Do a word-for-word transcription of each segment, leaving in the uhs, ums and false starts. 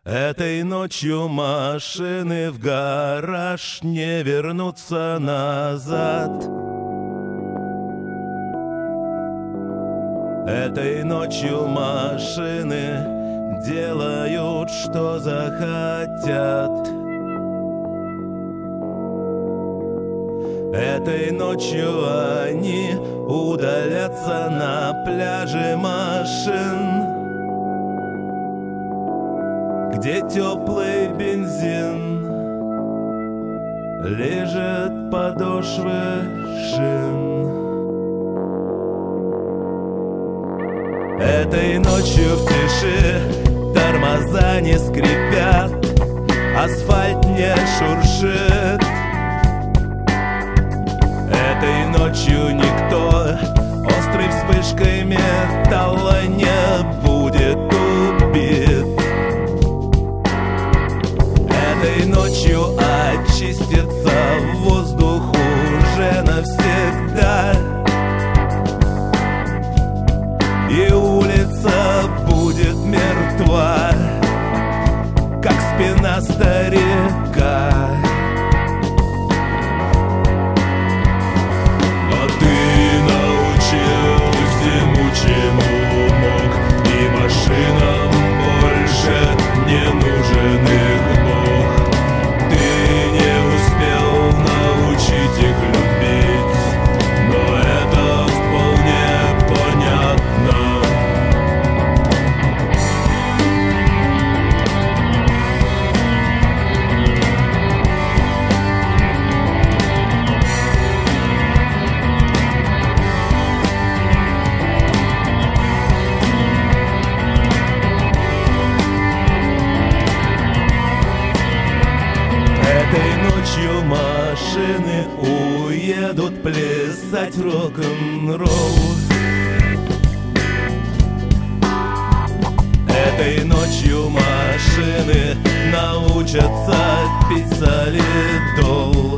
Этой ночью машины в гараж не вернутся назад. Этой ночью машины делают, что захотят. Этой ночью они удалятся на пляже машин, где теплый бензин лежит подошвы шин. Этой ночью в тиши тормоза не скрипят, асфальт не шуршит. Этой ночью никто острой вспышкой металла не будет убит. Этой ночью очистится воздух уже навсегда, и улица будет мертва, как спина старика. А ты научил всему, чему мог, и машинам больше не нужен их бог. Ты не успел научить их любить, но это вполне понятно. Этой ночью машины уедут плясать рок-н-ролл. Этой ночью машины научатся пить солидол.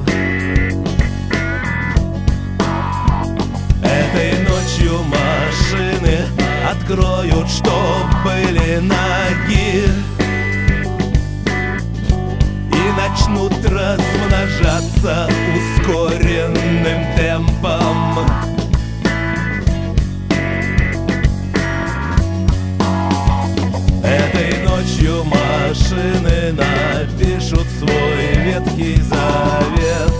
Этой ночью машины откроют, что были ноги, и начнут размножаться ускоренным темпом. Этой ночью машины напишут свой Ветхий Завет.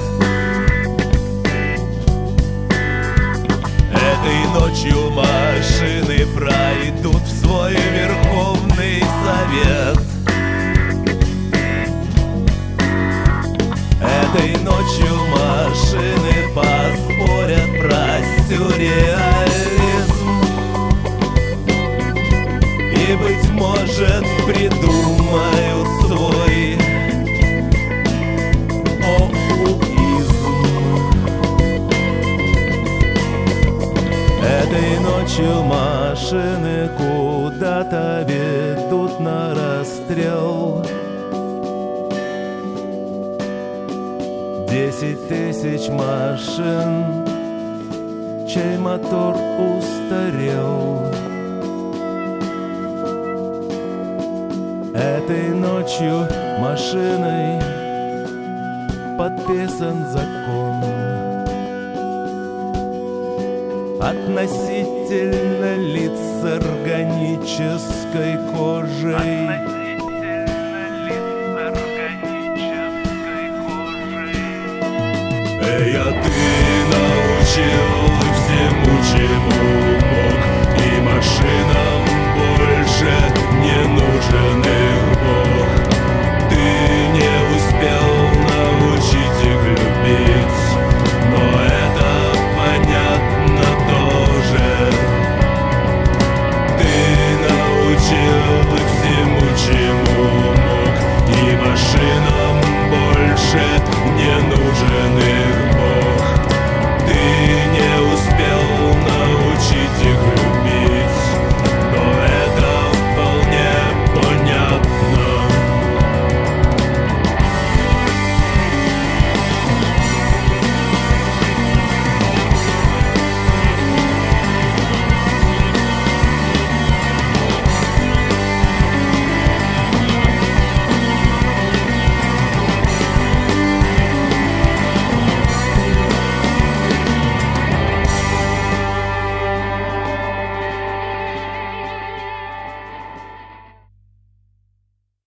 Этой ночью машины пройдут в свой Верховный Совет. Этой ночью машины поспорят про сюрреализм и, быть может, придумают свой оуизм. Этой ночью машины куда-то ведут на расстрел. Десять тысяч машин, чей мотор устарел. Этой ночью машиной подписан закон относительно лиц с органической кожей. Эй, а ты научил всему, чему мог, и машинам больше не нужен их бог. Ты не успел научить их любить, но это понятно тоже. Ты научил всему, чему мог, и машинам больше